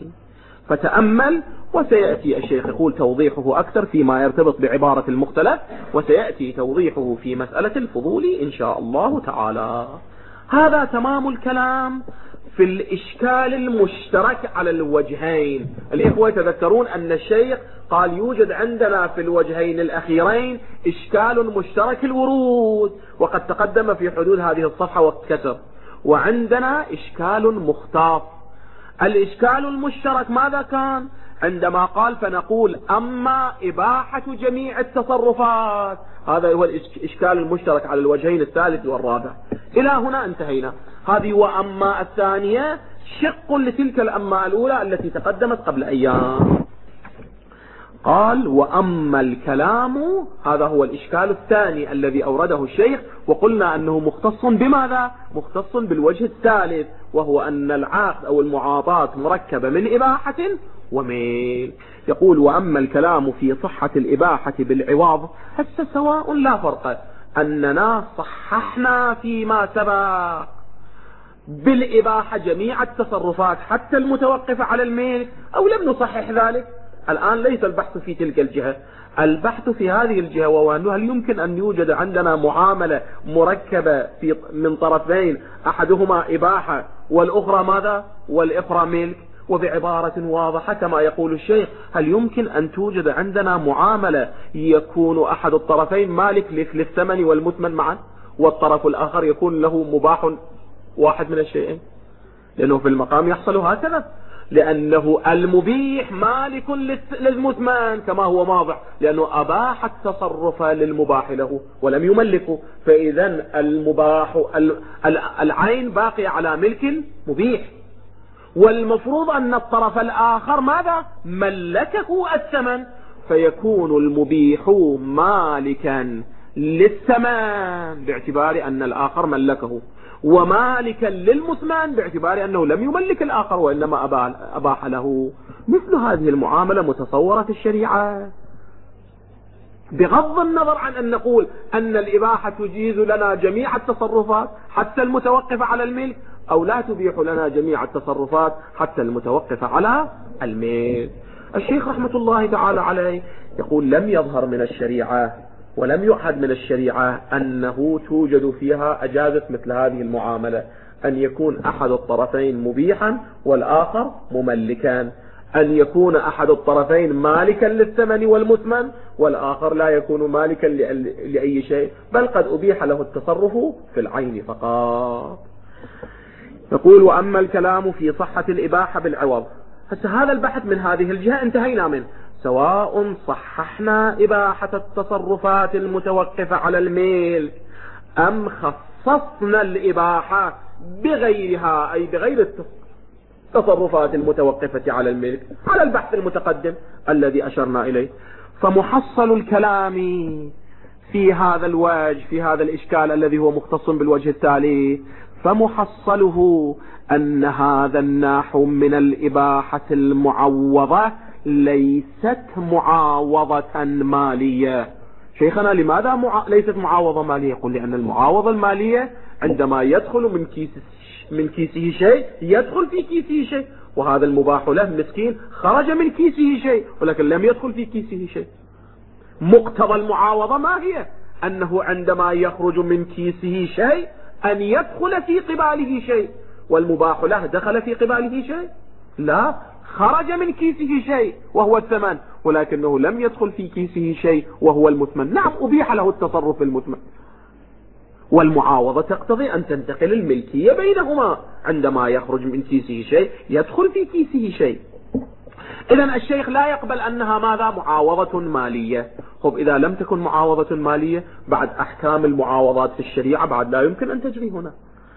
فتأمل، وسيأتي الشيخ يقول توضيحه أكثر فيما يرتبط بعبارة المختلف، وسيأتي توضيحه في مسألة الفضول إن شاء الله تعالى. هذا تمام الكلام في الإشكال المشترك على الوجهين. الإخوة يتذكرون أن الشيخ قال يوجد عندنا في الوجهين الأخيرين إشكال مشترك الورود، وقد تقدم في حدود هذه الصفحة والكسر، وعندنا إشكال مختص. الإشكال المشترك ماذا كان؟ عندما قال فنقول أما إباحة جميع التصرفات، هذا هو الإشكال المشترك على الوجهين الثالث والرابع. إلى هنا انتهينا. هذه وأما الثانية شق لتلك الأما الأولى التي تقدمت قبل أيام. قال وأما الكلام، هذا هو الإشكال الثاني الذي أورده الشيخ، وقلنا أنه مختص بماذا؟ مختص بالوجه الثالث، وهو أن العقد أو المعاطاة مركبة من إباحة وميل. يقول وأما الكلام في صحة الإباحة بالعوض، هسه سواء لا فرق، أننا صححنا فيما سبق بالإباحة جميع التصرفات حتى المتوقفة على الملك، أو لم نصحح ذلك؟ الآن ليس البحث في تلك الجهة، البحث في هذه الجهة، وهو هل يمكن أن يوجد عندنا معاملة مركبة من طرفين، أحدهما إباحة والأخرى ماذا؟ والأخرى ملك. وبعبارة واضحة كما يقول الشيخ، هل يمكن أن توجد عندنا معاملة يكون أحد الطرفين مالك للثمن والمثمن معا، والطرف الآخر يكون له مباح واحد من الشيئين؟ لأنه في المقام يحصل هكذا، لأنه المبيح مالك للمثمن كما هو واضح، لأنه أباح التصرف للمباح له ولم يملكه، فإذا المباح العين باقية على ملك مبيح، والمفروض أن الطرف الآخر ماذا؟ ملكه الثمن، فيكون المبيح مالكا للثمن باعتبار أن الآخر ملكه، ومالكا للمثمن باعتبار أنه لم يملك الآخر وإنما أباح له. مثل هذه المعاملة متصورة في الشريعة، بغض النظر عن أن نقول أن الإباحة تجيز لنا جميع التصرفات حتى المتوقفة على الملك، أو لا تبيح لنا جميع التصرفات حتى المتوقفة على الملك. الشيخ رحمة الله تعالى عليه يقول لم يظهر من الشريعة ولم يعهد من الشريعة أنه توجد فيها أجازة مثل هذه المعاملة، أن يكون أحد الطرفين مبيحا والآخر مملكا، أن يكون أحد الطرفين مالكا للثمن والمثمن والآخر لا يكون مالكا لأي شيء، بل قد أبيح له التصرف في العين فقط. يقول وأما الكلام في صحة الإباحة بالعوض، هذا البحث من هذه الجهة انتهينا منه، سواء صححنا إباحة التصرفات المتوقفة على الملك أم خصصنا الإباحة بغيرها، أي بغير التصرفات المتوقفة على الملك، على البحث المتقدم الذي أشرنا إليه. فمحصل الكلام في هذا الوجه، في هذا الإشكال الذي هو مختص بالوجه التالي، فمحصله أن هذا النحو من الإباحة المعوضة ليست معاوضة مالية. شيخنا لماذا ليست معاوضة مالية؟ يقول لأن المعاوضة المالية عندما يدخل من كيسه شيء يدخل في كيسه شيء، وهذا المباح له مسكين خرج من كيسه شيء ولكن لم يدخل في كيسه شيء. مقتضى المعاوضة ما هي؟ أنه عندما يخرج من كيسه شيء أن يدخل في قباله شيء، والمباح له دخل في قباله شيء؟ لا، خرج من كيسه شيء وهو الثمن، ولكنه لم يدخل في كيسه شيء وهو المثمن. نعم أبيح له التصرف في المثمن، والمعاوضة تقتضي أن تنتقل الملكية بينهما، عندما يخرج من كيسه شيء يدخل في كيسه شيء. إذن الشيخ لا يقبل أنها ماذا؟ معاوضة مالية. خب إذا لم تكن معاوضة مالية، بعد أحكام المعاوضات في الشريعة بعد لا يمكن أن تجري هنا.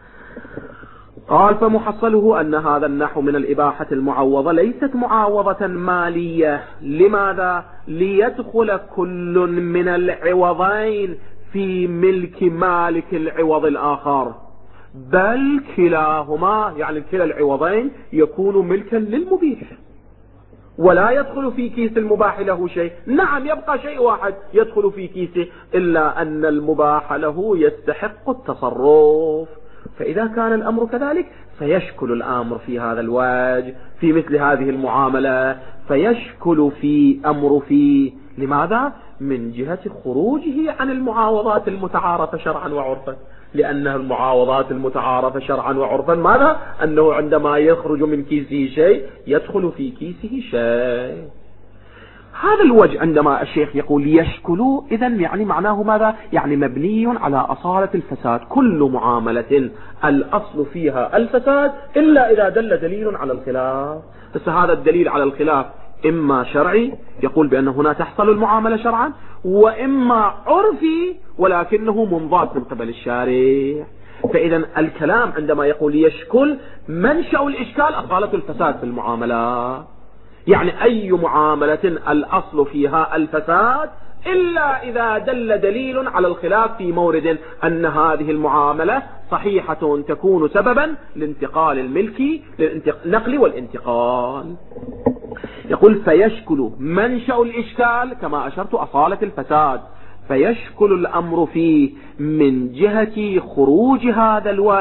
قال فمحصله أن هذا النحو من الإباحة المعوضة ليست معاوضة مالية. لماذا؟ ليدخل كل من العوضين في ملك مالك العوض الآخر، بل كلاهما يعني كلا العوضين يكون ملكا للمبيح، ولا يدخل في كيس المباح له شيء. نعم يبقى شيء واحد يدخل في كيسه، إلا أن المباح له يستحق التصرف. فإذا كان الأمر كذلك فيشكل الأمر في هذا الوجه في مثل هذه المعاملة، فيشكل في أمر فيه. لماذا؟ من جهة خروجه عن المعاوضات المتعارفة شرعا وعرفا، لأن المعاوضات المتعارفة شرعا وعرفا ماذا؟ أنه عندما يخرج من كيسه شيء يدخل في كيسه شيء. هذا الوجه عندما الشيخ يقول يشكل، إذن يعني معناه ماذا؟ يعني مبني على أصالة الفساد. كل معاملة الأصل فيها الفساد إلا إذا دل دليل على الخلاف. بس هذا الدليل على الخلاف إما شرعي يقول بأن هنا تحصل المعاملة شرعا، وإما عرفي ولكنه منضبط من قبل الشارع. فإذا الكلام عندما يقول يشكل، منشأ الإشكال أصالة الفساد في المعاملات، يعني أي معاملة الأصل فيها الفساد إلا إذا دل دليل على الخلاف في مورد أن هذه المعاملة صحيحة تكون سببا لانتقال الملك، للنقل والانتقال. يقول فيشكل منشأ الإشكال كما أشرت أصالة الفساد، فيشكل الأمر فيه من جهة خروج هذا الوجه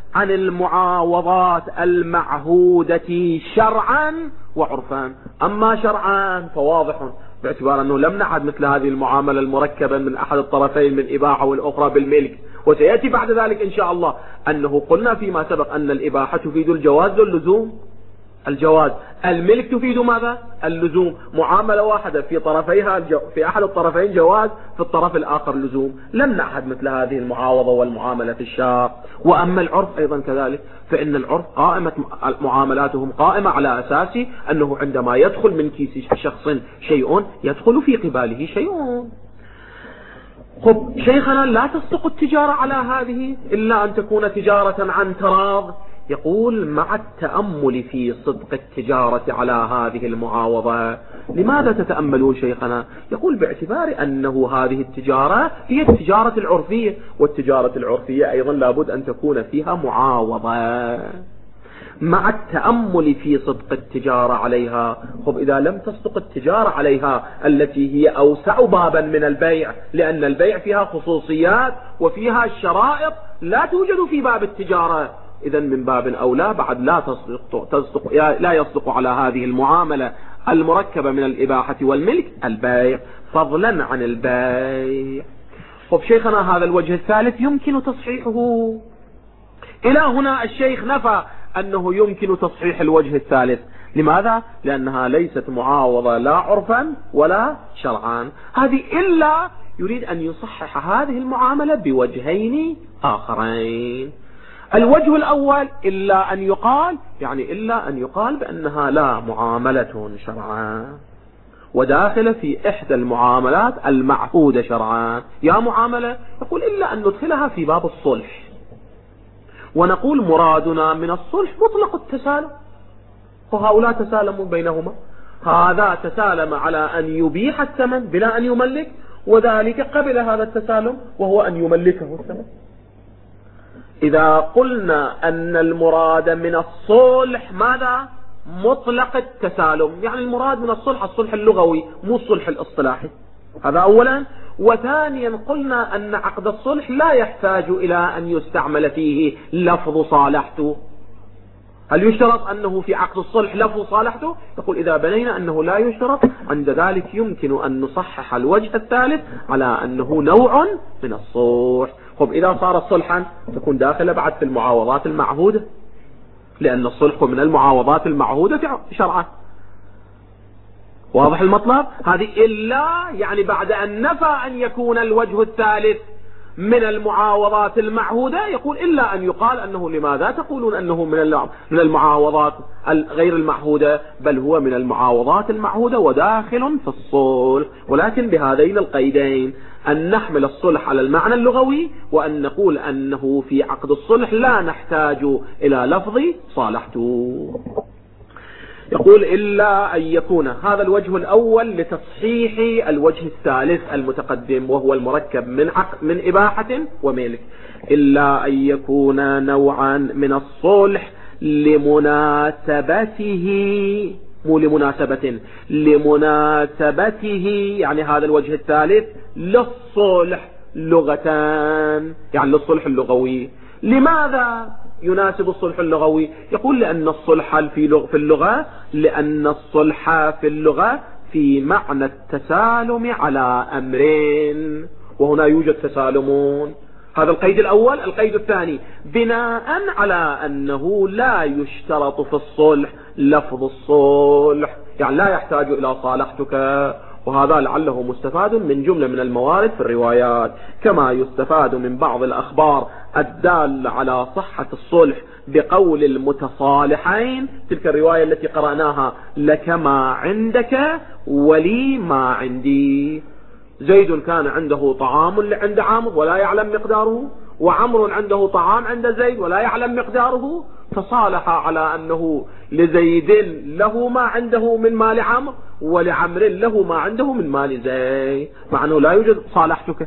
عن المعاوضات المعهودة شرعا وعرفا. أما شرعا فواضح باعتبار أنه لم نعد مثل هذه المعاملة المركبة من أحد الطرفين من إباحة والأخرى بالملك، وسيأتي بعد ذلك إن شاء الله أنه قلنا فيما سبق أن الإباحة تفيد الجواز واللزوم. الجواز، الملك تفيد ماذا؟ اللزوم. معاملة واحدة في طرفيها في أحد الطرفين جواز، في الطرف الآخر لزوم. لم نعهد مثل هذه المعاوضة والمعاملة في الشارع. وأما العرف أيضا كذلك، فإن العرف قائمة معاملاتهم قائمة على أساس أنه عندما يدخل من كيس شخص شيء يدخل في قباله شيء. خب شيخنا، لا تصدق التجارة على هذه إلا أن تكون تجارة عن تراض. يقول مع التأمل في صدق التجارة على هذه المعاوضة. لماذا تتأملون شيخنا؟ يقول باعتبار أنه هذه التجارة هي التجارة العرفية، والتجارة العرفية أيضا لابد أن تكون فيها معاوضة. مع التأمل في صدق التجارة عليها. خب إذا لم تصدق التجارة عليها التي هي أوسع بابا من البيع، لأن البيع فيها خصوصيات وفيها شرائط لا توجد في باب التجارة، إذن من باب أولى بعد لا يصدق على هذه المعاملة المركبة من الإباحة والملك البيع، فضلا عن البيع. خب شيخنا، هذا الوجه الثالث يمكن تصحيحه. إلى هنا الشيخ نفى أنه يمكن تصحيح الوجه الثالث. لماذا؟ لأنها ليست معاوضة لا عرفا ولا شرعا. هذه إلا يريد أن يصحح هذه المعاملة بوجهين آخرين. الوجه الأول إلا أن يقال بأنها لا معاملة شرعا، وداخل في إحدى المعاملات المعهودة شرعا. يا معاملة، يقول إلا أن ندخلها في باب الصلح، ونقول مرادنا من الصلح مطلق التسالم، وهؤلاء تسالموا بينهما. هذا تسالم على أن يبيح الثمن بلا أن يملك، وذلك قبل هذا التسالم وهو أن يملكه الثمن. إذا قلنا أن المراد من الصلح ماذا؟ مطلق التسالم، يعني المراد من الصلح اللغوي مو الصلح الاصطلاحي. هذا أولا. وثانيا قلنا أن عقد الصلح لا يحتاج إلى أن يستعمل فيه لفظ صالحته. هل يشترط أنه في عقد الصلح لفظ صالحته؟ يقول إذا بنينا أنه لا يشترط، عند ذلك يمكن أن نصحح الوجه الثالث على أنه نوع من الصلح. خب إذا صار صلحا تكون داخل بعد في المعاوضات المعهودة، لأن الصلح من المعاوضات المعهودة شرعا. واضح المطلب؟ هذه إلا يعني بعد أن نفى أن يكون الوجه الثالث من المعاوضات المعهودة، يقول إلا أن يقال أنه لماذا تقولون أنه من المعاوضات غير المعهودة، بل هو من المعاوضات المعهودة وداخل في الصلح، ولكن بهذين القيدين: أن نحمل الصلح على المعنى اللغوي، وأن نقول أنه في عقد الصلح لا نحتاج إلى لفظ صالحته. يقول إلا أن يكون هذا الوجه الأول لتصحيح الوجه الثالث المتقدم، وهو المركب من إباحة وملك. إلا أن يكون نوعا من الصلح لمناسبته، مو لمناسبته، يعني هذا الوجه الثالث للصلح لغتان، يعني للصلح اللغوي. لماذا يناسب الصلح اللغوي؟ يقول لأن الصلح لأن الصلح في اللغة في معنى التسالم على أمرين، وهنا يوجد تسالمون. هذا القيد الأول. القيد الثاني: بناء على أنه لا يشترط في الصلح لفظ الصلح، يعني لا يحتاج إلى صالحتك. وهذا لعله مستفاد من جملة من الموارد في الروايات، كما يستفاد من بعض الأخبار الدالة على صحة الصلح بقول المتصالحين. تلك الرواية التي قرأناها: لك ما عندك ولي ما عندي. زيد كان عنده طعام عند عامر ولا يعلم مقداره، وعمر عنده طعام عند زيد ولا يعلم مقداره، تصالح على أنه لزيد له ما عنده من مال عمرو، ولعمر له ما عنده من مال زيد، مع أنه لا يوجد صالحتك.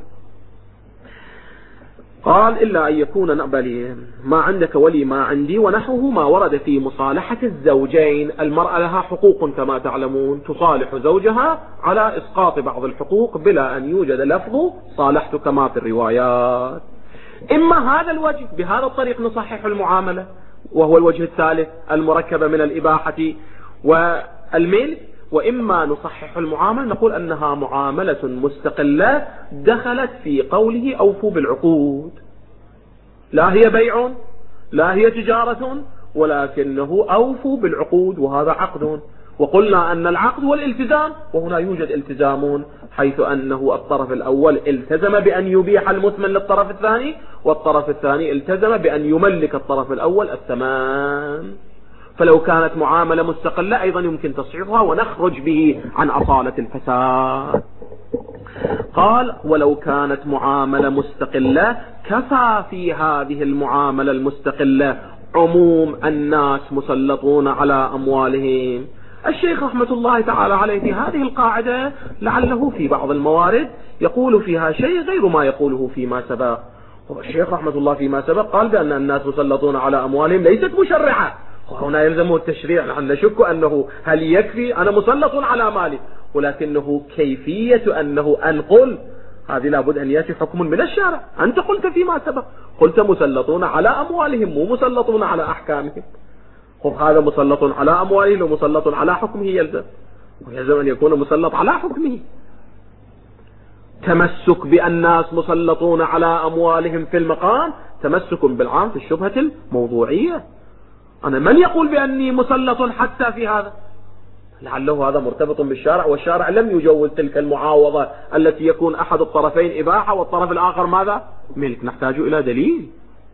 قال إلا أن يكون نقبل ما عندك ولي ما عندي، ونحوه ما ورد في مصالحة الزوجين. المرأة لها حقوق كما تعلمون، تصالح زوجها على إسقاط بعض الحقوق بلا أن يوجد لفظ صالحت كما في الروايات. إما هذا الوجه بهذا الطريق نصحح المعاملة، وهو الوجه الثالث المركبة من الإباحة والملك، وإما نصحح المعاملة نقول أنها معاملة مستقلة دخلت في قوله أوفوا بالعقود، لا هي بيع لا هي تجارة، ولكنه أوفوا بالعقود وهذا عقد. وقلنا أن العقد هو الالتزام، وهنا يوجد التزام، حيث أنه الطرف الأول التزم بأن يبيح المثمن للطرف الثاني، والطرف الثاني التزم بأن يملك الطرف الأول الثمان. فلو كانت معاملة مستقلة أيضا يمكن تصحيحها ونخرج به عن أصالة الفساد. قال ولو كانت معاملة مستقلة كفى في هذه المعاملة المستقلة عموم الناس مسلطون على أموالهم. الشيخ رحمة الله تعالى عليه في هذه القاعدة لعله في بعض الموارد يقول فيها شيء غير ما يقوله فيما سبق. الشيخ رحمة الله فيما سبق قال بأن الناس مسلطون على أموالهم ليست مشرعة، وهنا يلزمه التشريع. نحن نشك أنه هل يكفي أنا مسلط على مالي، ولكنه كيفية أنه أنقل هذه لابد أن يأتي حكم من الشارع. أنت قلت فيما سبق قلت مسلطون على أموالهم مو مسلطون على أحكامهم. هذا مسلط على أموالهم ومسلط على حكمه، ويلزم أن يكون مسلط على حكمه. تمسك بأن الناس مسلطون على أموالهم في المقام تمسك بالعام في الشبهة الموضوعية. أنا من يقول بأني مسلط حتى في هذا؟ لعله هذا مرتبط بالشارع، والشارع لم يجوز تلك المعاوضة التي يكون أحد الطرفين إباحة والطرف الآخر ماذا؟ ملك. نحتاج إلى دليل.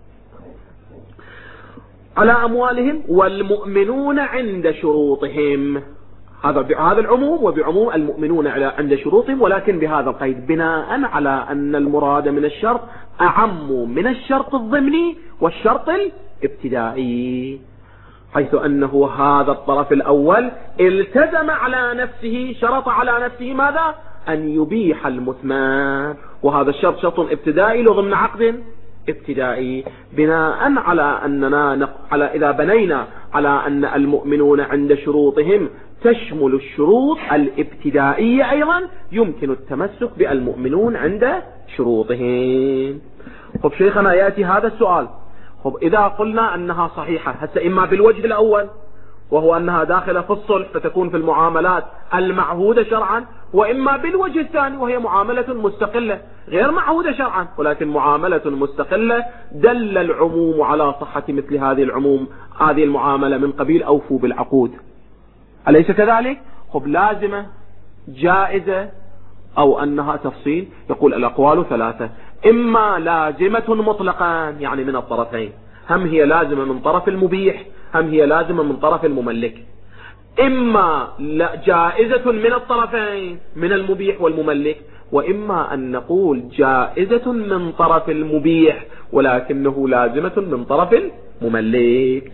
على أموالهم والمؤمنون عند شروطهم، هذا العموم، وبعموم المؤمنون عند شروطهم، ولكن بهذا القيد بناء على أن المراد من الشرط أعم من الشرط الضمني والشرط الابتدائي، حيث أنه هذا الطرف الأول التزم على نفسه، شرط على نفسه ماذا؟ أن يبيح المثمان، وهذا الشرط شرط ابتدائي ضمن عقد ابتدائي. بناء على أننا إذا بنينا على أن المؤمنون عند شروطهم تشمل الشروط الابتدائية أيضا، يمكن التمسك بالمؤمنون عند شروطهم. خب شيخنا يأتي هذا السؤال، خب إذا قلنا أنها صحيحة هسه إما بالوجه الأول وهو أنها داخلة في الصلح فتكون في المعاملات المعهودة شرعا، وإما بالوجه الثاني وهي معاملة مستقلة غير معهودة شرعا ولكن معاملة مستقلة، دل العموم على صحة مثل هذه المعاملة من قبيل أوفوا بالعقود. أليس كذلك؟ خب لازمة جائزة أو أنها تفصيل؟ يقول الأقوال ثلاثة، إما لازمة مطلقا يعني من الطرفين، هم هي لازمة من طرف المبيح هم هي لازمة من طرف المملك، إما جائزة من الطرفين من المبيح والمملك، وإما أن نقول جائزة من طرف المبيح ولكنه لازمة من طرف المملك.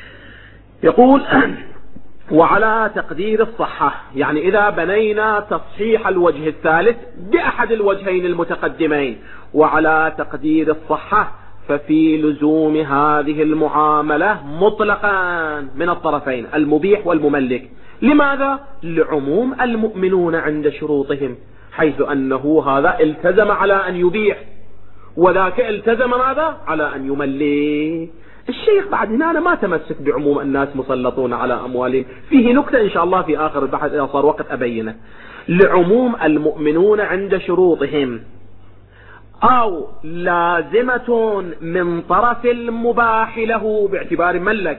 يقول وعلى تقدير الصحة، يعني إذا بنينا تصحيح الوجه الثالث بأحد الوجهين المتقدمين وعلى تقدير الصحة، ففي لزوم هذه المعاملة مطلقا من الطرفين المبيح والمملك. لماذا؟ لعموم المؤمنون عند شروطهم، حيث أنه هذا التزم على أن يبيح وذاك التزم ماذا؟ على أن يملك. الشيخ بعد هنا ما تمسك بعموم الناس مسلطون على أموالهم، فيه نكتة إن شاء الله في آخر البحث إذا صار وقت أبينه. لعموم المؤمنون عند شروطهم أو لازمة من طرف المباح له باعتبار ملك،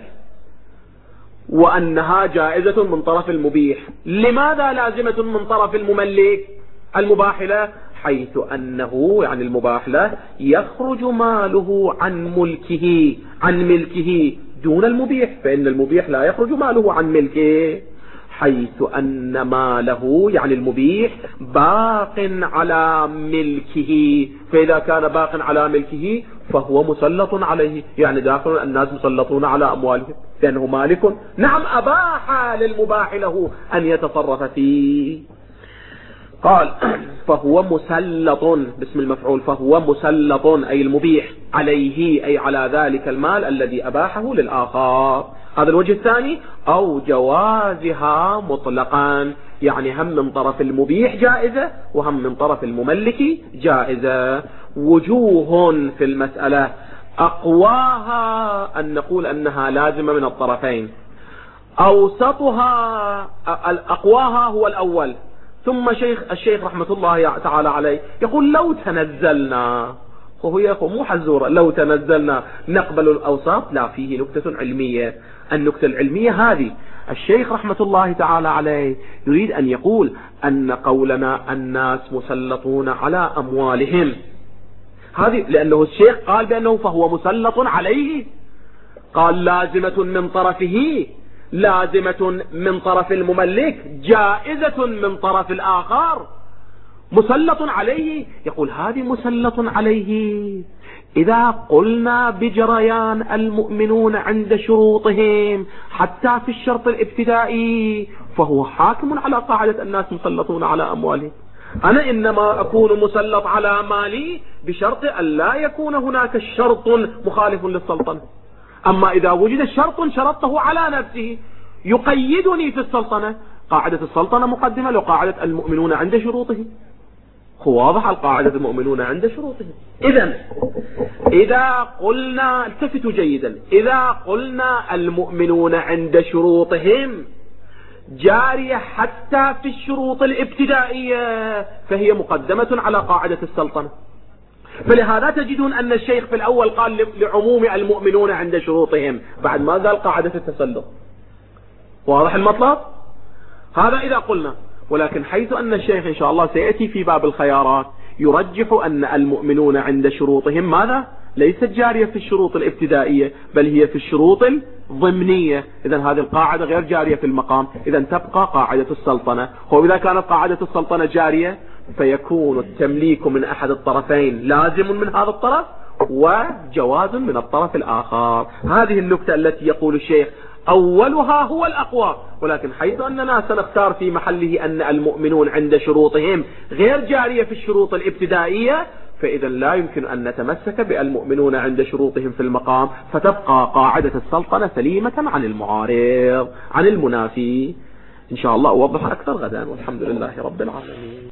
وأنها جائزة من طرف المبيح. لماذا لازمة من طرف المباح له؟ حيث أنه يعني المباح له يخرج ماله عن ملكه دون المبيح، فإن المبيح لا يخرج ماله عن ملكه، حيث أن ماله يعني المبيح باق على ملكه، فإذا كان باق على ملكه فهو مسلط عليه، يعني داخل الناس مسلطون على أموالهم لأنه مالك. نعم أباح للمباح له أن يتصرف فيه. قال فهو مسلط باسم المفعول، فهو مسلط أي المبيح عليه أي على ذلك المال الذي أباحه للآخر. هذا الوجه الثاني. أو جوازها مطلقا، يعني هم من طرف المبيح جائزة وهم من طرف المملك جائزة. وجوه في المسألة أقواها أن نقول أنها لازمة من الطرفين، أوسطها أقواها هو الأول، ثم الشيخ رحمة الله تعالى عليه يقول لو تنزلنا، وهو يقول مو حزورة، لو تنزلنا نقبل الأوساط. لا، فيه نكتة علمية. النكتة العلمية هذه الشيخ رحمة الله تعالى عليه يريد أن يقول أن قولنا الناس مسلطون على أموالهم هذه، لأنه الشيخ قال بأنه فهو مسلط عليه، قال لازمة من طرفه، لازمة من طرف المملك، جائزة من طرف الآخر، مسلط عليه. يقول هذه مسلط عليه إذا قلنا بجريان المؤمنون عند شروطهم حتى في الشرط الابتدائي فهو حاكم على قاعدة الناس مسلطون على أموالهم. أنا إنما أكون مسلط على مالي بشرط أن لا يكون هناك شرط مخالف للسلطنة. أما إذا وجد شرط شرطته على نفسه يقيدني في السلطنة، قاعدة السلطنة مقدمة لقاعدة المؤمنون عند شروطهم. هو واضح القاعدة المؤمنون عند شروطهم. إذا قلنا، التفتوا جيدا، إذا قلنا المؤمنون عند شروطهم جارية حتى في الشروط الابتدائية فهي مقدمة على قاعدة السلطنة. فلهذا تجدون أن الشيخ في الأول قال لعموم المؤمنون عند شروطهم، بعد ما قال قاعدة التسلط. واضح المطلب؟ هذا إذا قلنا. ولكن حيث أن الشيخ إن شاء الله سيأتي في باب الخيارات يرجح أن المؤمنون عند شروطهم ماذا؟ ليست جارية في الشروط الابتدائية بل هي في الشروط الضمنية. إذن هذه القاعدة غير جارية في المقام، إذن تبقى قاعدة السلطنة. وإذا كانت قاعدة السلطنة جارية فيكون التمليك من أحد الطرفين لازم من هذا الطرف وجواز من الطرف الآخر. هذه النكتة التي يقول الشيخ أولها هو الأقوى، ولكن حيث أننا سنختار في محله أن المؤمنون عند شروطهم غير جارية في الشروط الابتدائية فإذا لا يمكن أن نتمسك بالمؤمنون عند شروطهم في المقام، فتبقى قاعدة السلطنة سليمة عن المعارض عن المنافي. إن شاء الله أوضح أكثر غدا، والحمد لله رب العالمين.